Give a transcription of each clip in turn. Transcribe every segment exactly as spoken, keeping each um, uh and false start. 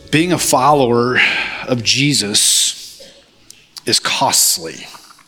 Being a follower of Jesus is costly.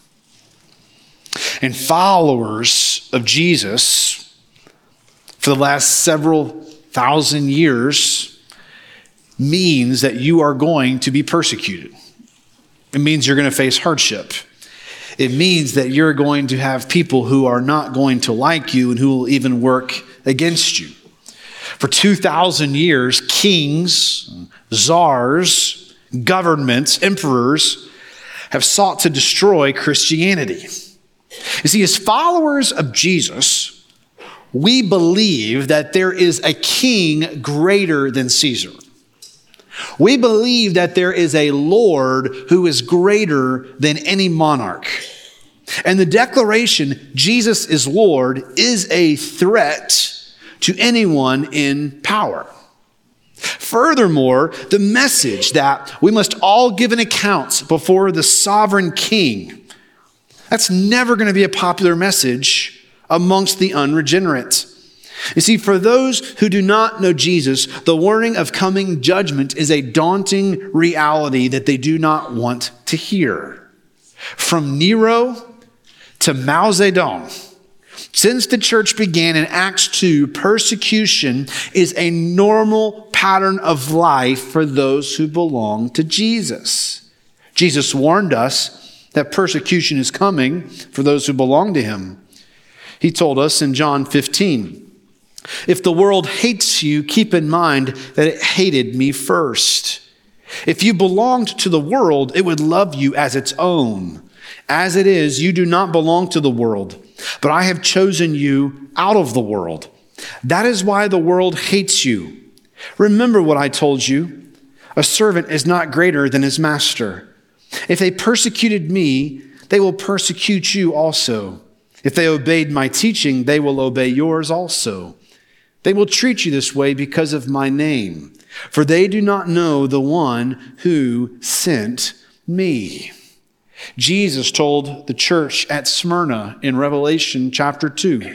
And followers of Jesus for the last several thousand years means that you are going to be persecuted. It means you're going to face hardship. It means that you're going to have people who are not going to like you and who will even work against you. For two thousand years, kings, czars, governments, emperors have sought to destroy Christianity. You see, as followers of Jesus, we believe that there is a king greater than Caesar. We believe that there is a Lord who is greater than any monarch. And the declaration, Jesus is Lord, is a threat to anyone in power. Furthermore, the message that we must all give an account before the sovereign king, that's never going to be a popular message amongst the unregenerate. You see, for those who do not know Jesus, the warning of coming judgment is a daunting reality that they do not want to hear. From Nero to Mao Zedong, since the church began in Acts two, persecution is a normal pattern of life for those who belong to Jesus. Jesus warned us that persecution is coming for those who belong to him. He told us in John fifteen, if the world hates you, keep in mind that it hated me first. If you belonged to the world, it would love you as its own. As it is, you do not belong to the world, but I have chosen you out of the world. That is why the world hates you. Remember what I told you. A servant is not greater than his master. If they persecuted me, they will persecute you also. If they obeyed my teaching, they will obey yours also. They will treat you this way because of my name, for they do not know the one who sent me. Jesus told the church at Smyrna in Revelation chapter two,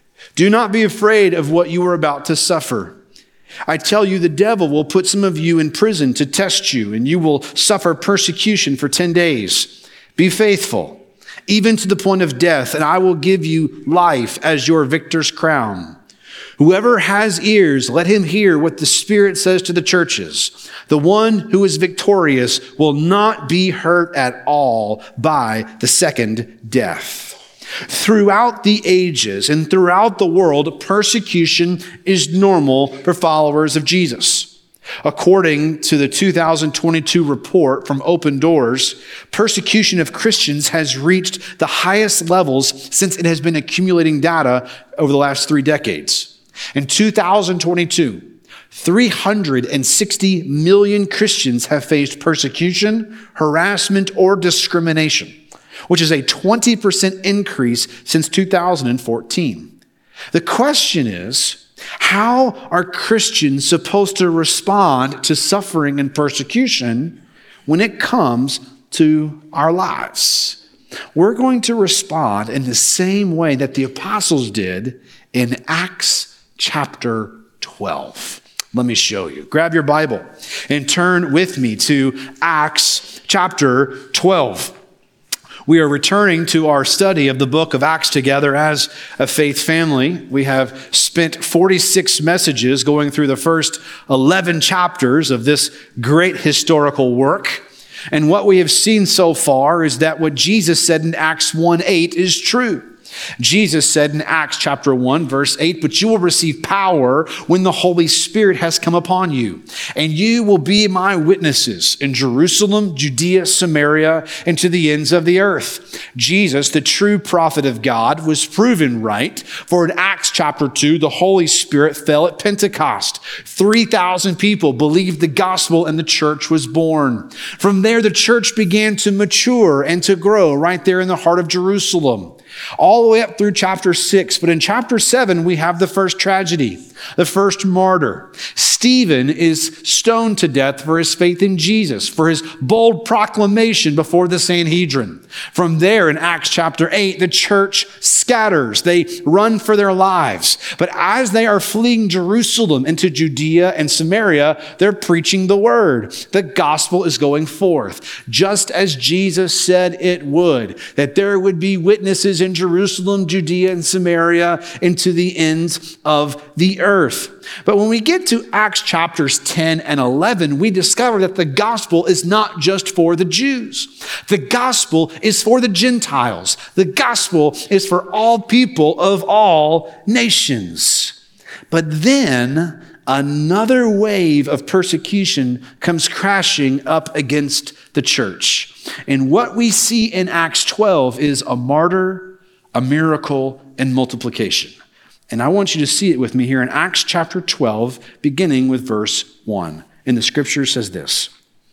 do not be afraid of what you are about to suffer. I tell you, the devil will put some of you in prison to test you, and you will suffer persecution for ten days. Be faithful, even to the point of death, and I will give you life as your victor's crown. Whoever has ears, let him hear what the Spirit says to the churches. The one who is victorious will not be hurt at all by the second death. Throughout the ages and throughout the world, persecution is normal for followers of Jesus. According to the two thousand twenty-two report from Open Doors, persecution of Christians has reached the highest levels since it has been accumulating data over the last three decades. In two thousand twenty-two, three hundred sixty million Christians have faced persecution, harassment, or discrimination, which is a twenty percent increase since two thousand fourteen. The question is, how are Christians supposed to respond to suffering and persecution when it comes to our lives? We're going to respond in the same way that the apostles did in Acts chapter twelve. Let me show you. Grab your Bible and turn with me to Acts chapter twelve. We are returning to our study of the book of Acts together as a faith family. We have spent forty-six messages going through the first eleven chapters of this great historical work. And what we have seen so far is that what Jesus said in Acts one eight is true. Jesus said in Acts chapter one, verse eight, but you will receive power when the Holy Spirit has come upon you, and you will be my witnesses in Jerusalem, Judea, Samaria, and to the ends of the earth. Jesus, the true prophet of God, was proven right, for in Acts chapter two, the Holy Spirit fell at Pentecost. three thousand people believed the gospel and the church was born. From there, the church began to mature and to grow right there in the heart of Jerusalem, all the way up through chapter six. But in chapter seven, we have the first tragedy. the first martyr. Stephen is stoned to death for his faith in Jesus, for his bold proclamation before the Sanhedrin. From there, in Acts chapter eight, the church scatters. They run for their lives. But as they are fleeing Jerusalem into Judea and Samaria, they're preaching the word. The gospel is going forth, just as Jesus said it would, that there would be witnesses in Jerusalem, Judea, and Samaria, and to the ends of the earth. But when we get to Acts chapters ten and eleven, we discover that the gospel is not just for the Jews. The gospel is for the Gentiles. The gospel is for all people of all nations. But then another wave of persecution comes crashing up against the church. And what we see in Acts twelve is a martyr, a miracle, and multiplication. And I want you to see it with me here in Acts chapter twelve, beginning with verse one. And the scripture says this: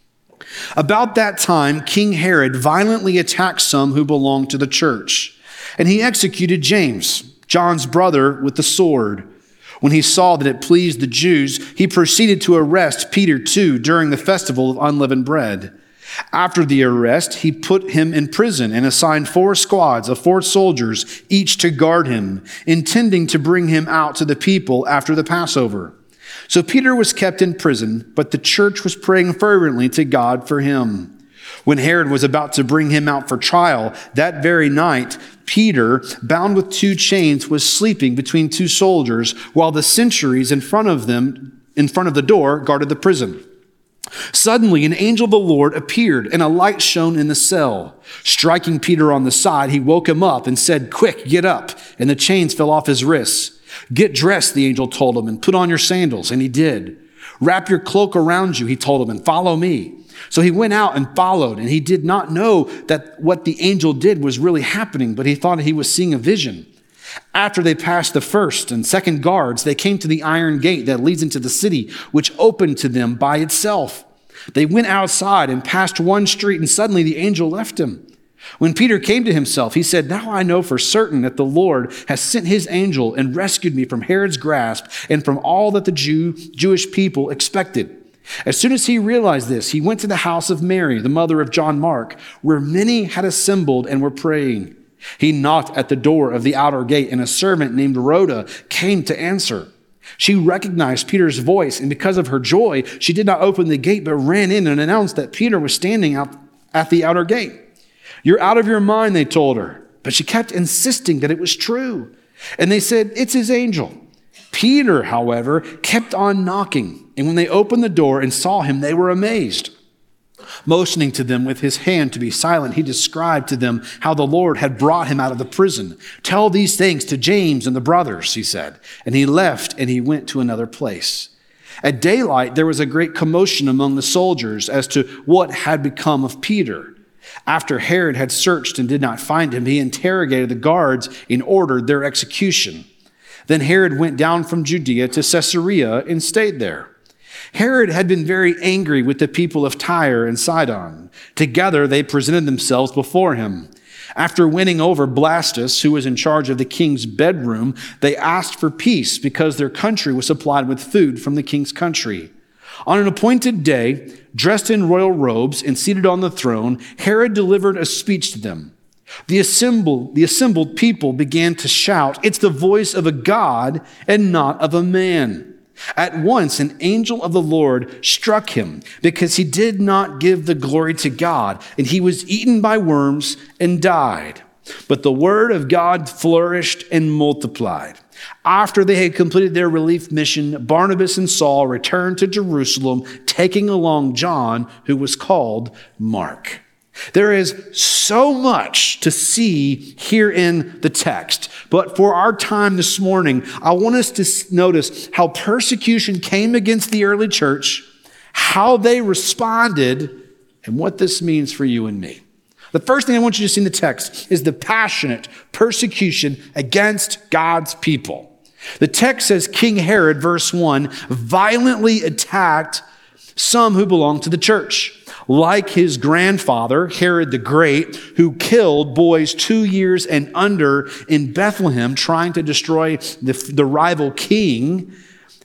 About that time, King Herod violently attacked some who belonged to the church, and he executed James, John's brother, with the sword. When he saw that it pleased the Jews, he proceeded to arrest Peter too during the festival of unleavened bread. After the arrest, he put him in prison and assigned four squads of four soldiers, each to guard him, intending to bring him out to the people after the Passover. So Peter was kept in prison, but the church was praying fervently to God for him. When Herod was about to bring him out for trial, that very night, Peter, bound with two chains, was sleeping between two soldiers, while the sentries in front of them, in front of the door, guarded the prison. Suddenly, an angel of the Lord appeared, and a light shone in the cell. Striking Peter on the side, he woke him up and said, "Quick, get up." And the chains fell off his wrists. "Get dressed," the angel told him, "and put on your sandals." And he did. "Wrap your cloak around you," he told him, "and follow me." So he went out and followed, and he did not know that what the angel did was really happening, but he thought he was seeing a vision. After they passed the first and second guards, they came to the iron gate that leads into the city, which opened to them by itself. They went outside and passed one street, and suddenly the angel left him. When Peter came to himself, he said, "Now I know for certain that the Lord has sent his angel and rescued me from Herod's grasp and from all that the Jew, Jewish people expected." As soon as he realized this, he went to the house of Mary, the mother of John Mark, where many had assembled and were praying. He knocked at the door of the outer gate, and a servant named Rhoda came to answer. She recognized Peter's voice, and because of her joy, she did not open the gate, but ran in and announced that Peter was standing out at the outer gate. "You're out of your mind," they told her. But she kept insisting that it was true. And they said, "It's his angel." Peter, however, kept on knocking. And when they opened the door and saw him, they were amazed. Motioning to them with his hand to be silent, he described to them how the Lord had brought him out of the prison. "Tell these things to James and the brothers," he said. And he left and he went to another place. At daylight, there was a great commotion among the soldiers as to what had become of Peter. After Herod had searched and did not find him, he interrogated the guards and ordered their execution. Then Herod went down from Judea to Caesarea and stayed there. Herod had been very angry with the people of Tyre and Sidon. Together they presented themselves before him. After winning over Blastus, who was in charge of the king's bedroom, they asked for peace because their country was supplied with food from the king's country. On an appointed day, dressed in royal robes and seated on the throne, Herod delivered a speech to them. The assembled, the assembled people began to shout, "It's the voice of a God and not of a man." At once, an angel of the Lord struck him because he did not give the glory to God, and he was eaten by worms and died. But the word of God flourished and multiplied. After they had completed their relief mission, Barnabas and Saul returned to Jerusalem, taking along John, who was called Mark. There is so much to see here in the text, but for our time this morning, I want us to notice how persecution came against the early church, how they responded, and what this means for you and me. The first thing I want you to see in the text is the passionate persecution against God's people. The text says King Herod, verse one, violently attacked some who belonged to the church. Like his grandfather, Herod the Great, who killed boys two years and under in Bethlehem, trying to destroy the, the rival king,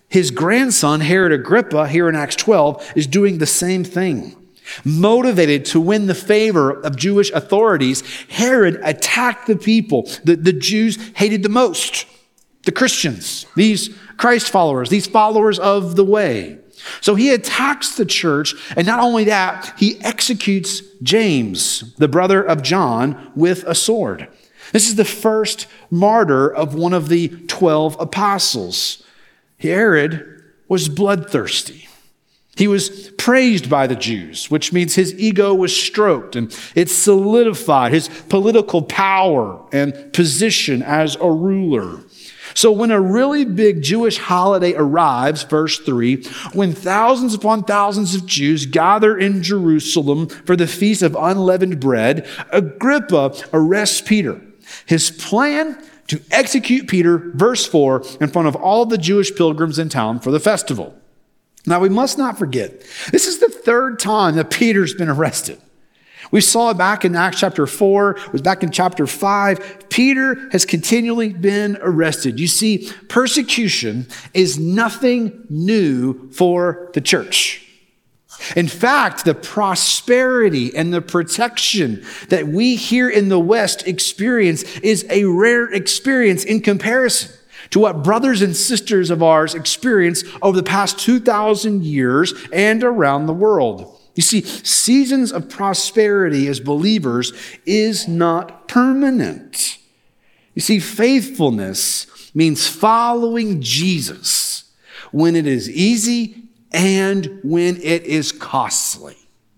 His grandson, Herod Agrippa, here in Acts twelve, is doing the same thing. Motivated to win the favor of Jewish authorities, Herod attacked the people that the Jews hated the most, the Christians, these Christ followers, these followers of the way. So he attacks the church, and not only that, he executes James, the brother of John, with a sword. This is the first martyr of one of the twelve apostles. Herod was bloodthirsty. He was praised by the Jews, which means his ego was stroked and it solidified his political power and position as a ruler. So when a really big Jewish holiday arrives, verse three, when thousands upon thousands of Jews gather in Jerusalem for the Feast of Unleavened Bread, Agrippa arrests Peter. His plan to execute Peter, verse four, in front of all the Jewish pilgrims in town for the festival. Now, we must not forget, this is the third time that Peter's been arrested. We saw it back in Acts chapter four, it was back in chapter five. Peter has continually been arrested. You see, persecution is nothing new for the church. In fact, the prosperity and the protection that we here in the West experience is a rare experience in comparison to what brothers and sisters of ours experience over the past two thousand years and around the world. You see, seasons of prosperity as believers is not permanent. You see, faithfulness means following Jesus when it is easy and when it is costly.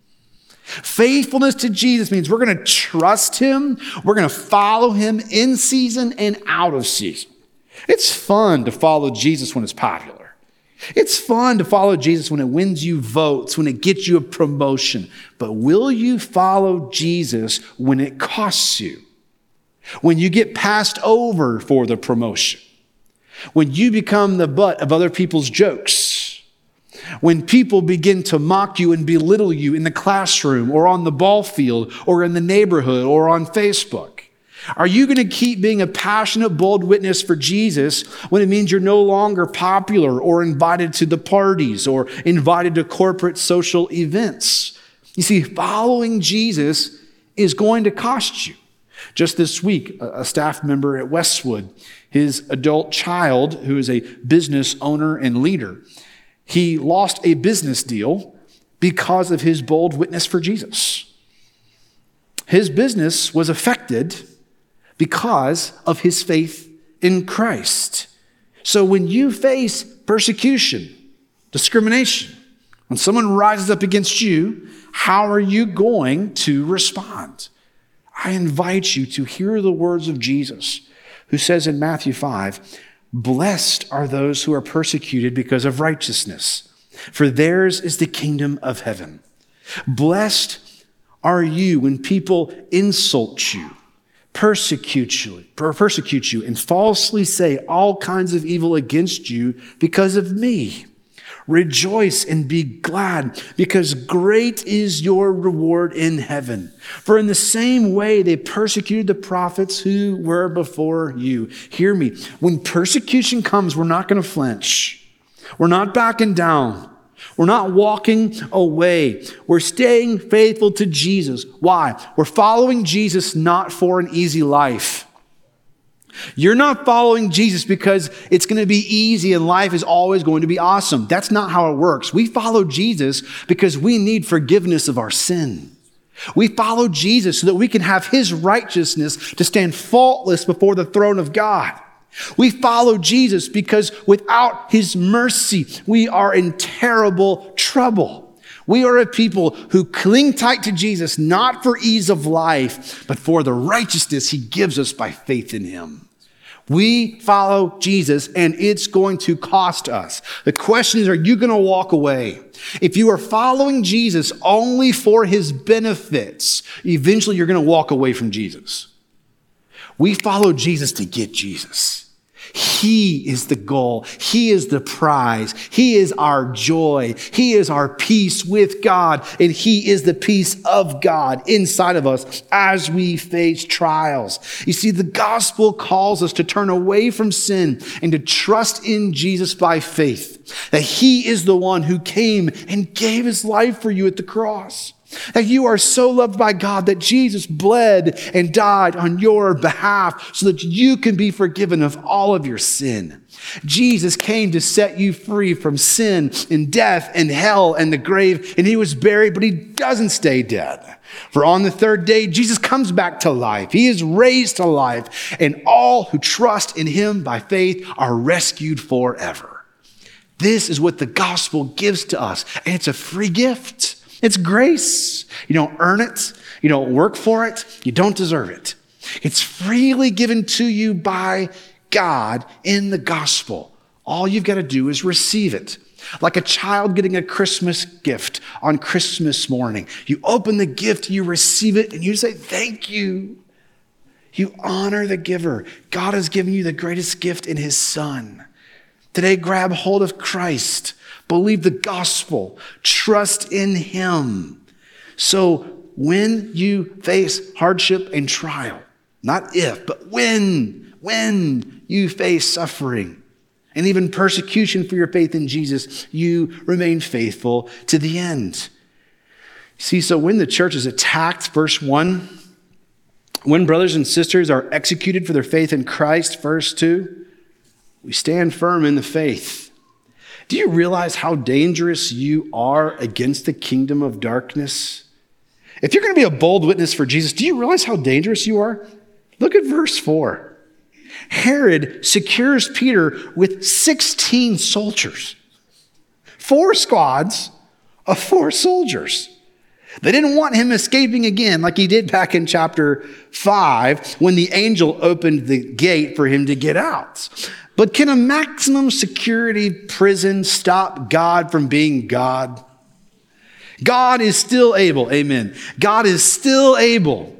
Faithfulness to Jesus means we're going to trust him, we're going to follow him in season and out of season. It's fun to follow Jesus when it's popular. It's fun to follow Jesus when it wins you votes, when it gets you a promotion. But will you follow Jesus when it costs you? When you get passed over for the promotion? When you become the butt of other people's jokes? When people begin to mock you and belittle you in the classroom or on the ball field or in the neighborhood or on Facebook? Are you going to keep being a passionate, bold witness for Jesus when it means you're no longer popular or invited to the parties or invited to corporate social events? You see, following Jesus is going to cost you. Just this week, a staff member at Westwood, his adult child, who is a business owner and leader, he lost a business deal because of his bold witness for Jesus. His business was affected because of his faith in Christ. So when you face persecution, discrimination, when someone rises up against you, how are you going to respond? I invite you to hear the words of Jesus, who says in Matthew five, "Blessed are those who are persecuted because of righteousness, for theirs is the kingdom of heaven. Blessed are you when people insult you, persecute you, persecute you, and falsely say all kinds of evil against you because of me. Rejoice and be glad, because great is your reward in heaven. For in the same way they persecuted the prophets who were before you." Hear me. When persecution comes, we're not going to flinch. We're not backing down. We're not walking away. We're staying faithful to Jesus. Why? We're following Jesus not for an easy life. You're not following Jesus because it's going to be easy and life is always going to be awesome. That's not how it works. We follow Jesus because we need forgiveness of our sin. We follow Jesus so that we can have his righteousness to stand faultless before the throne of God. We follow Jesus because without his mercy, we are in terrible trouble. We are a people who cling tight to Jesus, not for ease of life, but for the righteousness he gives us by faith in him. We follow Jesus, and it's going to cost us. The question is, are you going to walk away? If you are following Jesus only for his benefits, eventually you're going to walk away from Jesus. We follow Jesus to get Jesus. He is the goal. He is the prize. He is our joy. He is our peace with God. And he is the peace of God inside of us as we face trials. You see, the gospel calls us to turn away from sin and to trust in Jesus by faith. that he is the one who came and gave his life for you at the cross. That you are so loved by God that Jesus bled and died on your behalf so that you can be forgiven of all of your sin. Jesus came to set you free from sin and death and hell and the grave, and he was buried, but he doesn't stay dead. For on the third day, Jesus comes back to life. He is raised to life, and all who trust in him by faith are rescued forever. This is what the gospel gives to us, and it's a free gift. It's grace. You don't earn it. You don't work for it. You don't deserve it. It's freely given to you by God in the gospel. All you've got to do is receive it. Like a child getting a Christmas gift on Christmas morning. You open the gift, you receive it, and you say, thank you. You honor the giver. God has given you the greatest gift in his Son. Today, grab hold of Christ. Believe the gospel. Trust in him. So when you face hardship and trial, not if, but when, when you face suffering and even persecution for your faith in Jesus, you remain faithful to the end. See, so when the church is attacked, verse one, when brothers and sisters are executed for their faith in Christ, verse two, we stand firm in the faith. Do you realize how dangerous you are against the kingdom of darkness? If you're going to be a bold witness for Jesus, do you realize how dangerous you are? Look at verse four. Herod secures Peter with sixteen soldiers. Four squads of four soldiers. They didn't want him escaping again like he did back in chapter five when the angel opened the gate for him to get out. But can a maximum security prison stop God from being God? God is still able, amen. God is still able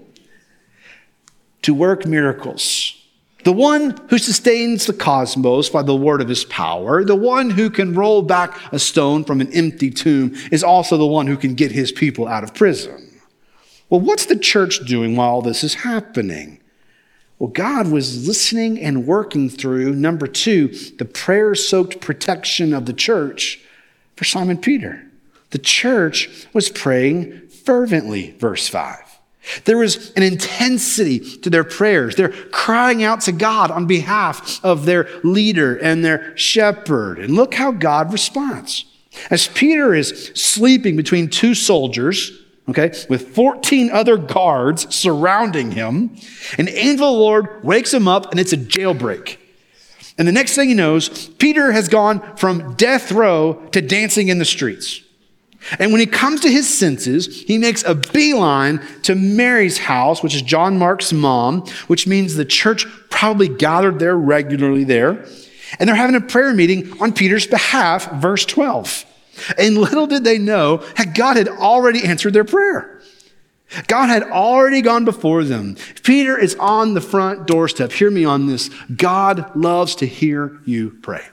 to work miracles. The one who sustains the cosmos by the word of his power, the one who can roll back a stone from an empty tomb, is also the one who can get his people out of prison. Well, what's the church doing while all this is happening? Well, God was listening and working through, number two, the prayer-soaked protection of the church for Simon Peter. The church was praying fervently, verse five. There was an intensity to their prayers. They're crying out to God on behalf of their leader and their shepherd. And look how God responds. As Peter is sleeping between two soldiers, okay, with fourteen other guards surrounding him, an angel of the Lord wakes him up, and it's a jailbreak. And the next thing he knows, Peter has gone from death row to dancing in the streets. And when he comes to his senses, he makes a beeline to Mary's house, which is John Mark's mom, which means the church probably gathered there regularly there. And they're having a prayer meeting on Peter's behalf, verse twelve. And little did they know that God had already answered their prayer. God had already gone before them. Peter is on the front doorstep. Hear me on this. God loves to hear you pray.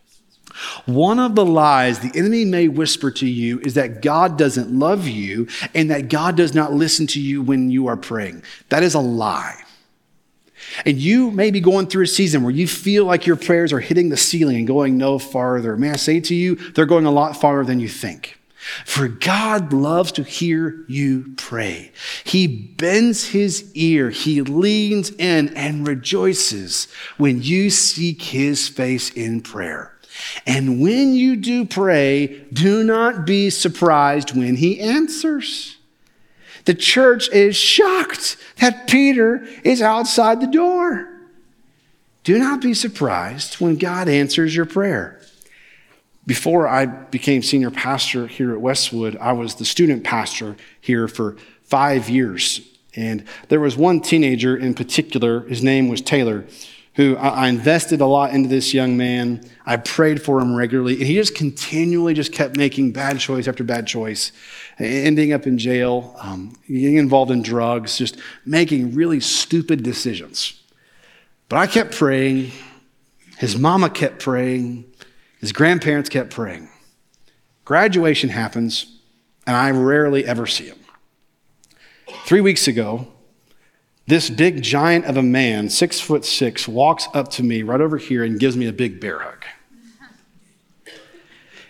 One of the lies the enemy may whisper to you is that God doesn't love you and that God does not listen to you when you are praying. That is a lie. And you may be going through a season where you feel like your prayers are hitting the ceiling and going no farther. May I say to you, they're going a lot farther than you think. For God loves to hear you pray. He bends his ear, he leans in and rejoices when you seek his face in prayer. And when you do pray, do not be surprised when he answers. The church is shocked that Peter is outside the door. Do not be surprised when God answers your prayer. Before I became senior pastor here at Westwood, I was the student pastor here for five years. And there was one teenager in particular, his name was Taylor, who I invested a lot into this young man. I prayed for him regularly, and he just continually just kept making bad choice after bad choice, ending up in jail, um, getting involved in drugs, just making really stupid decisions. But I kept praying. His mama kept praying. His grandparents kept praying. Graduation happens, and I rarely ever see him. Three weeks ago, this big giant of a man, six foot six, walks up to me right over here and gives me a big bear hug.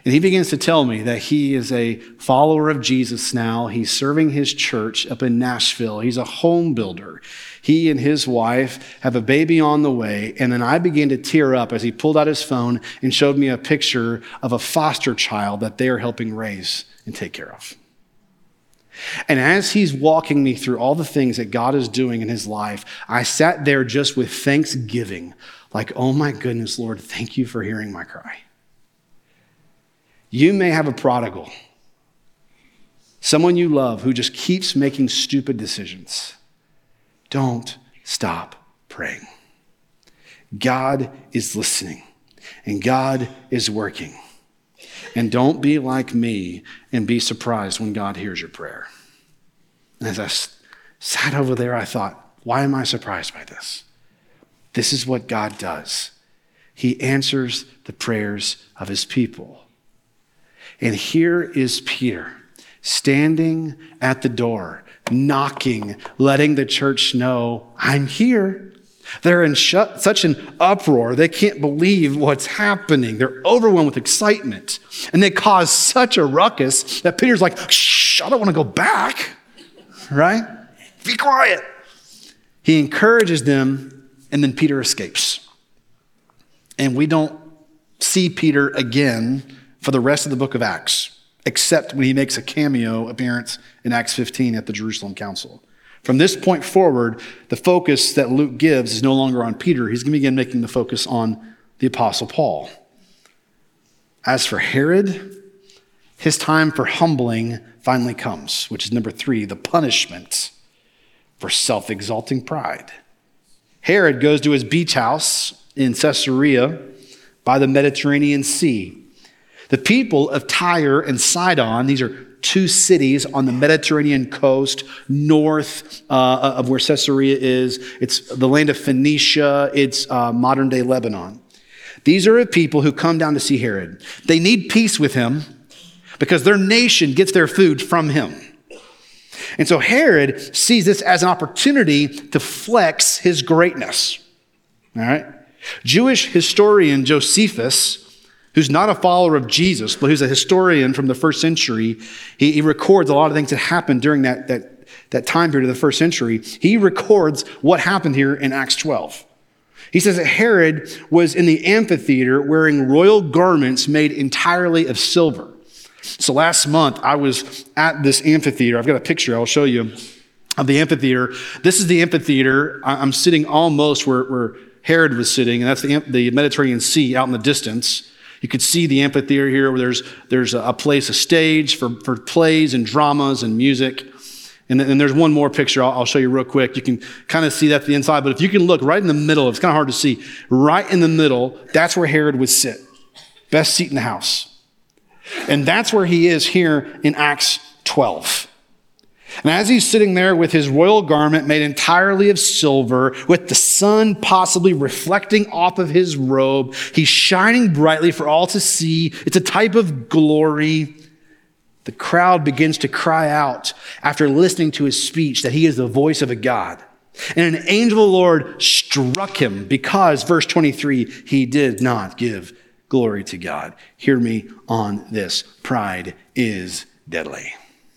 And he begins to tell me that he is a follower of Jesus now. He's serving his church up in Nashville. He's a home builder. He and his wife have a baby on the way. And then I began to tear up as he pulled out his phone and showed me a picture of a foster child that they are helping raise and take care of. And as he's walking me through all the things that God is doing in his life, I sat there just with thanksgiving, like, oh my goodness, Lord, thank you for hearing my cry. You may have a prodigal, someone you love who just keeps making stupid decisions. Don't stop praying. God is listening, and God is working. And don't be like me and be surprised when God hears your prayer. And as I sat over there, I thought, why am I surprised by this? This is what God does. He answers the prayers of his people. And here is Peter standing at the door, knocking, letting the church know, I'm here. They're in sh- such an uproar. They can't believe what's happening. They're overwhelmed with excitement. And they cause such a ruckus that Peter's like, shh, I don't want to go back. Right? Be quiet. He encourages them, and then Peter escapes. And we don't see Peter again for the rest of the book of Acts, except when he makes a cameo appearance in Acts fifteen at the Jerusalem Council. From this point forward, the focus that Luke gives is no longer on Peter. He's going to begin making the focus on the Apostle Paul. As for Herod, his time for humbling finally comes, which is number three, the punishment for self-exalting pride. Herod goes to his beach house in Caesarea by the Mediterranean Sea. The people of Tyre and Sidon, these are two cities on the Mediterranean coast, north uh, of where Caesarea is. It's the land of Phoenicia. It's uh, modern-day Lebanon. These are people who come down to see Herod. They need peace with him because their nation gets their food from him. And so Herod sees this as an opportunity to flex his greatness. All right? Jewish historian Josephus, who's not a follower of Jesus, but who's a historian from the first century, he, he records a lot of things that happened during that, that, that time period of the first century. He records what happened here in Acts twelve. He says that Herod was in the amphitheater wearing royal garments made entirely of silver. So last month, I was at this amphitheater. I've got a picture I'll show you of the amphitheater. This is the amphitheater. I'm sitting almost where, where Herod was sitting, and that's the, the Mediterranean Sea out in the distance. You could see the amphitheater here where there's, there's a place, a stage for, for plays and dramas and music. And then and there's one more picture I'll, I'll show you real quick. You can kind of see that the inside, but if you can look right in the middle, it's kind of hard to see. Right in the middle, that's where Herod would sit. Best seat in the house. And that's where he is here in Acts twelve. And as he's sitting there with his royal garment made entirely of silver, with the sun possibly reflecting off of his robe, he's shining brightly for all to see. It's a type of glory. The crowd begins to cry out after listening to his speech that he is the voice of a God. And an angel of the Lord struck him because, verse twenty-three, he did not give glory to God. Hear me on this. Pride is deadly.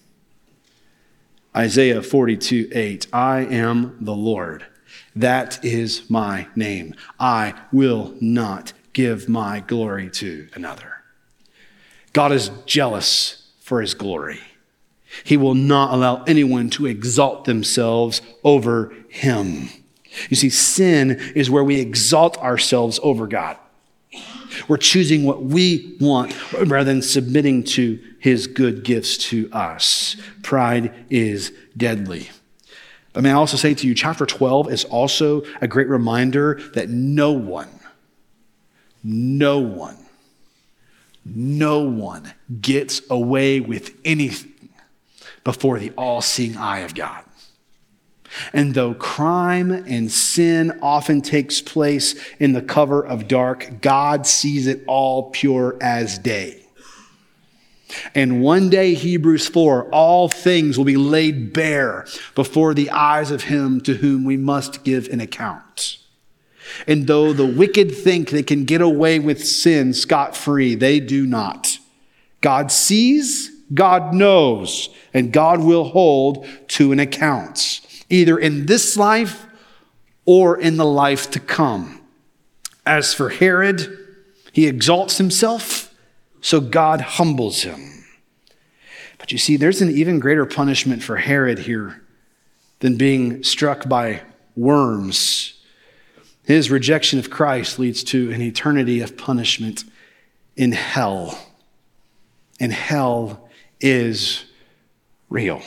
Isaiah forty-two eight, I am the Lord. That is my name. I will not give my glory to another. God is jealous for his glory. He will not allow anyone to exalt themselves over him. You see, sin is where we exalt ourselves over God. We're choosing what we want rather than submitting to his good gifts to us. Pride is deadly. But may I also say to you, chapter twelve is also a great reminder that no one, no one, no one gets away with anything before the all-seeing eye of God. And though crime and sin often takes place in the cover of dark, God sees it all pure as day. And one day, Hebrews four, all things will be laid bare before the eyes of him to whom we must give an account. And though the wicked think they can get away with sin scot-free, they do not. God sees, God knows, and God will hold to an account, either in this life or in the life to come. As for Herod, he exalts himself, so God humbles him. But you see, there's an even greater punishment for Herod here than being struck by worms. His rejection of Christ leads to an eternity of punishment in hell. And hell is real.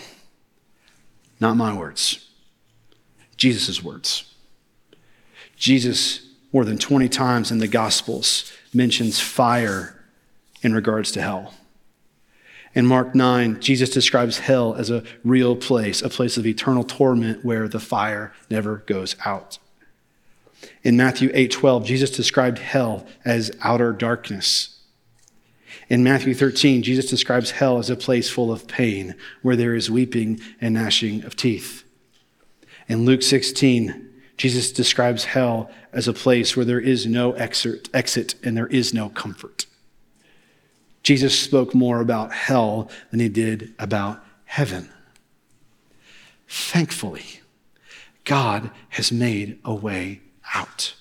Not my words. Jesus' words. Jesus, more than twenty times in the Gospels, mentions fire in regards to hell. In Mark nine, Jesus describes hell as a real place, a place of eternal torment where the fire never goes out. In Matthew eight twelve, Jesus described hell as outer darkness. In Matthew thirteen, Jesus describes hell as a place full of pain where there is weeping and gnashing of teeth. In Luke sixteen, Jesus describes hell as a place where there is no exit, exit and there is no comfort. Jesus spoke more about hell than he did about heaven. Thankfully, God has made a way out.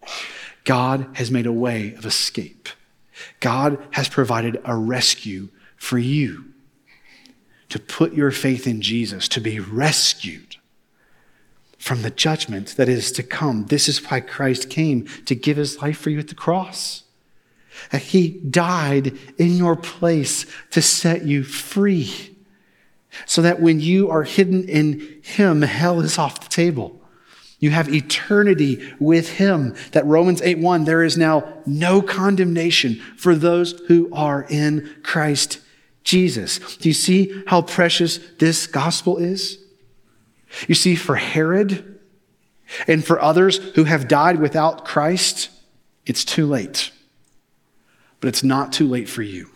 God has made a way of escape. God has provided a rescue for you to put your faith in Jesus, to be rescued from the judgment that is to come. This is why Christ came, to give his life for you at the cross. He died in your place to set you free, so that when you are hidden in him, hell is off the table. You have eternity with him. That Romans eight one, there is now no condemnation for those who are in Christ Jesus. Do you see how precious this gospel is? You see, for Herod and for others who have died without Christ, it's too late. But it's not too late for you.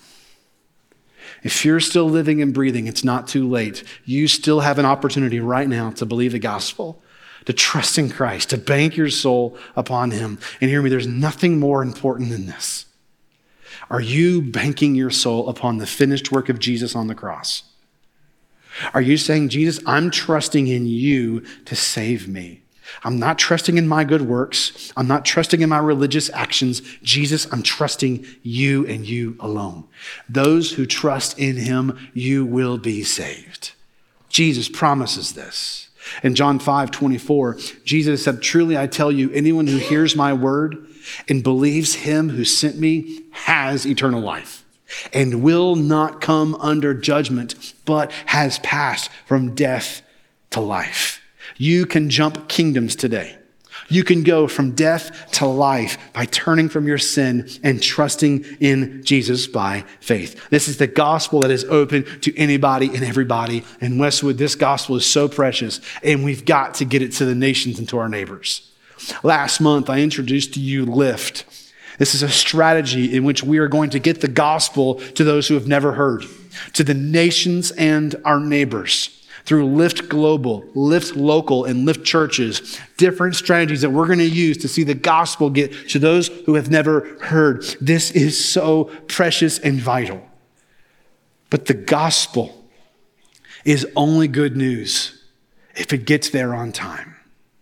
If you're still living and breathing, it's not too late. You still have an opportunity right now to believe the gospel, to trust in Christ, to bank your soul upon him. And hear me, there's nothing more important than this. Are you banking your soul upon the finished work of Jesus on the cross? Are you saying, Jesus, I'm trusting in you to save me? I'm not trusting in my good works. I'm not trusting in my religious actions. Jesus, I'm trusting you and you alone. Those who trust in him, you will be saved. Jesus promises this. In John five twenty-four, Jesus said, truly I tell you, anyone who hears my word and believes him who sent me has eternal life and will not come under judgment, but has passed from death to life. You can jump kingdoms today. You can go from death to life by turning from your sin and trusting in Jesus by faith. This is the gospel that is open to anybody and everybody. And Westwood, this gospel is so precious, and we've got to get it to the nations and to our neighbors. Last month, I introduced to you Lift. This is a strategy in which we are going to get the gospel to those who have never heard, to the nations and our neighbors. Through Lift Global, Lift Local, and Lift Churches, different strategies that we're going to use to see the gospel get to those who have never heard. This is so precious and vital. But the gospel is only good news if it gets there on time.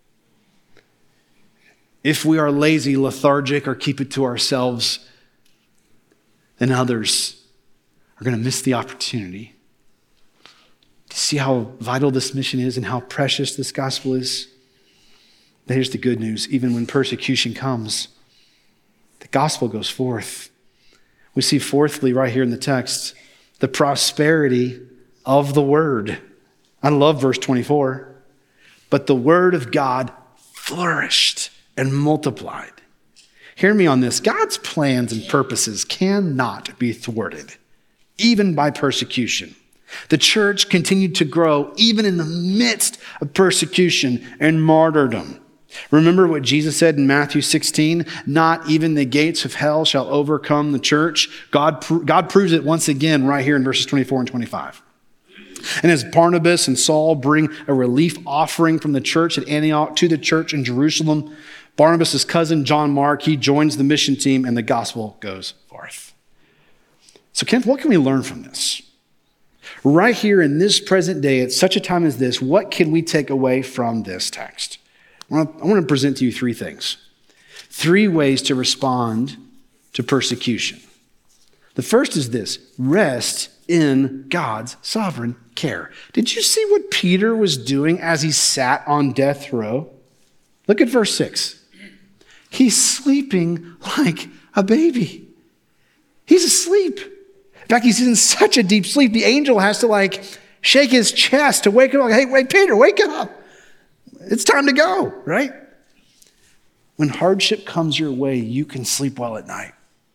If we are lazy, lethargic, or keep it to ourselves, then others are going to miss the opportunity. See how vital this mission is and how precious this gospel is? But here's the good news. Even when persecution comes, the gospel goes forth. We see fourthly right here in the text, the prosperity of the word. I love verse twenty-four. But the word of God flourished and multiplied. Hear me on this. God's plans and purposes cannot be thwarted, even by persecution. The church continued to grow even in the midst of persecution and martyrdom. Remember what Jesus said in Matthew sixteen, not even the gates of hell shall overcome the church. God, God proves it once again right here in verses twenty-four and twenty-five. And as Barnabas and Saul bring a relief offering from the church at Antioch to the church in Jerusalem, Barnabas' cousin John Mark, he joins the mission team and the gospel goes forth. So Kenneth, what can we learn from this? Right here in this present day, at such a time as this, what can we take away from this text? I want to, I want to present to you three things. Three ways to respond to persecution. The first is this: rest in God's sovereign care. Did you see what Peter was doing as he sat on death row? Look at verse six. He's sleeping like a baby. He's asleep. In fact, he's in such a deep sleep, the angel has to like shake his chest to wake him up. Hey, wait, Peter, wake up. It's time to go, right? When hardship comes your way, you can sleep well at night.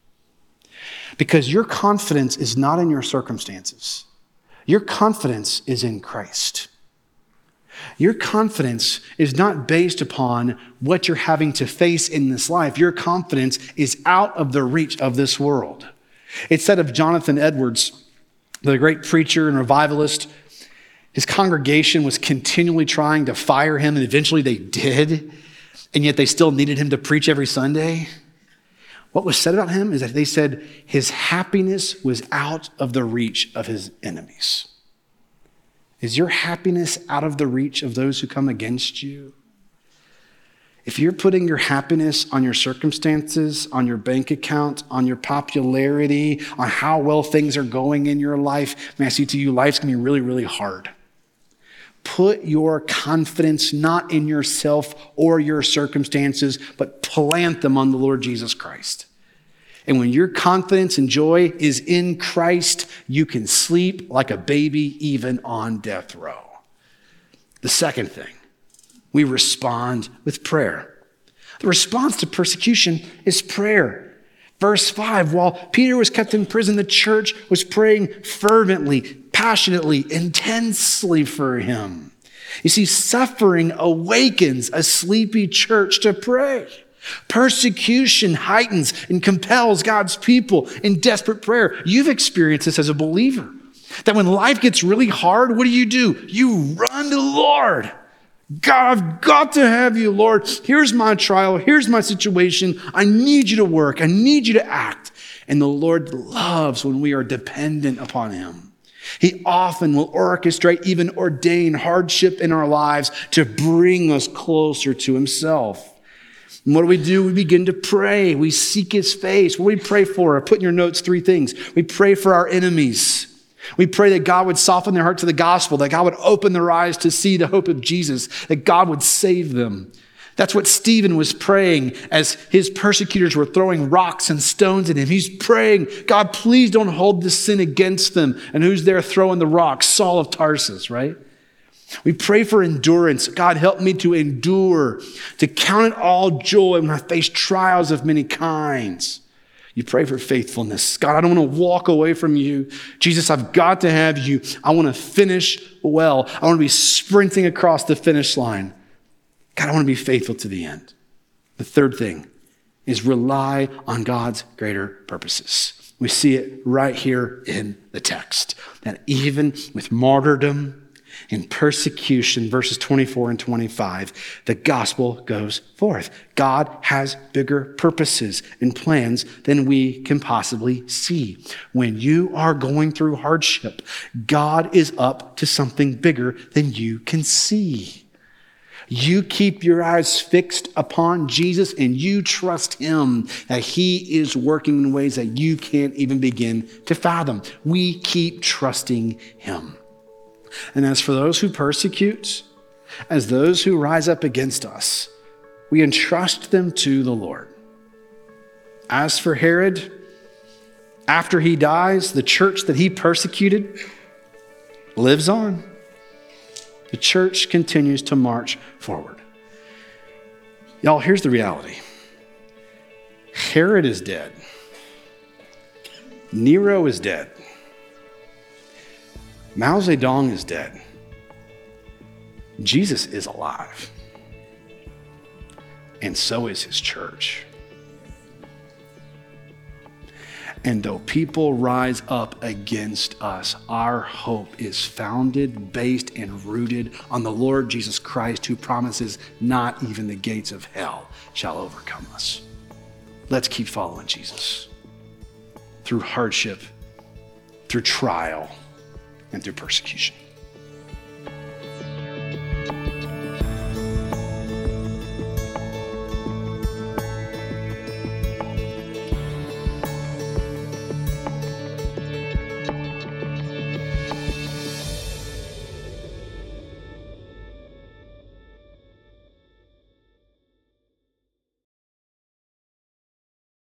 Because your confidence is not in your circumstances. Your confidence is in Christ. Your confidence is not based upon what you're having to face in this life. Your confidence is out of the reach of this world. It's said of Jonathan Edwards, the great preacher and revivalist, his congregation was continually trying to fire him, and eventually they did, and yet they still needed him to preach every Sunday. What was said about him is that they said his happiness was out of the reach of his enemies. Is your happiness out of the reach of those who come against you? If you're putting your happiness on your circumstances, on your bank account, on your popularity, on how well things are going in your life, may I say to you, life's going to be really, really hard. Put your confidence not in yourself or your circumstances, but plant them on the Lord Jesus Christ. And when your confidence and joy is in Christ, you can sleep like a baby even on death row. The second thing, we respond with prayer. The response to persecution is prayer. Verse five, while Peter was kept in prison, the church was praying fervently, passionately, intensely for him. You see, suffering awakens a sleepy church to pray. Persecution heightens and compels God's people in desperate prayer. You've experienced this as a believer. That when life gets really hard, what do you do? You run to the Lord. God, I've got to have you, Lord. Here's my trial. Here's my situation. I need you to work. I need you to act. And the Lord loves when we are dependent upon him. He often will orchestrate, even ordain hardship in our lives to bring us closer to himself. And what do we do? We begin to pray. We seek his face. What do we pray for? I put in your notes three things. We pray for our enemies. We pray that God would soften their heart to the gospel, that God would open their eyes to see the hope of Jesus, that God would save them. That's what Stephen was praying as his persecutors were throwing rocks and stones at him. He's praying, God, please don't hold this sin against them. And who's there throwing the rocks? Saul of Tarsus, right? We pray for endurance. God, help me to endure, to count it all joy when I face trials of many kinds. You pray for faithfulness. God, I don't want to walk away from you. Jesus, I've got to have you. I want to finish well. I want to be sprinting across the finish line. God, I want to be faithful to the end. The third thing is rely on God's greater purposes. We see it right here in the text, that even with martyrdom and persecution, verses twenty-four and twenty-five, the gospel goes forth. God has bigger purposes and plans than we can possibly see. When you are going through hardship, God is up to something bigger than you can see. You keep your eyes fixed upon Jesus and you trust him that he is working in ways that you can't even begin to fathom. We keep trusting him. And as for those who persecute, as those who rise up against us, we entrust them to the Lord. As for Herod, after he dies, the church that he persecuted lives on. The church continues to march forward. Y'all, here's the reality. Herod is dead. Nero is dead. Mao Zedong is dead. Jesus is alive. And so is his church. And though people rise up against us, our hope is founded, based, and rooted on the Lord Jesus Christ, who promises not even the gates of hell shall overcome us. Let's keep following Jesus through hardship through trial and through persecution.